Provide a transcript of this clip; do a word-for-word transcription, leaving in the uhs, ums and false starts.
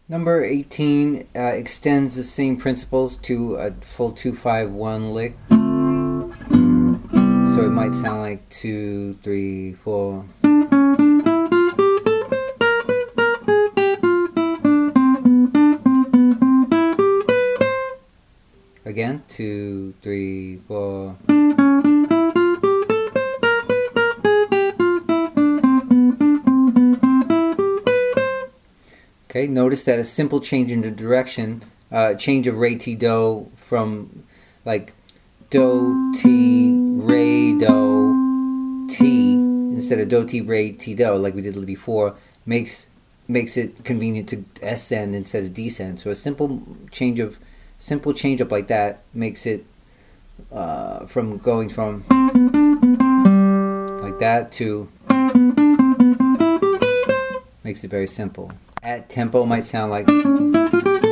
Number eighteen uh, extends the same principles to a full two five one lick. So it might sound like two, three, four. Again, two, three, four. Okay, notice that a simple change in the direction, uh, change of re, ti, do from like do, ti, re, do, ti, instead of do, ti, re, ti, do, like we did before, makes makes it convenient to ascend instead of descend. So a simple change of simple change up like that makes it uh, from going from like that to makes it very simple. At tempo might sound like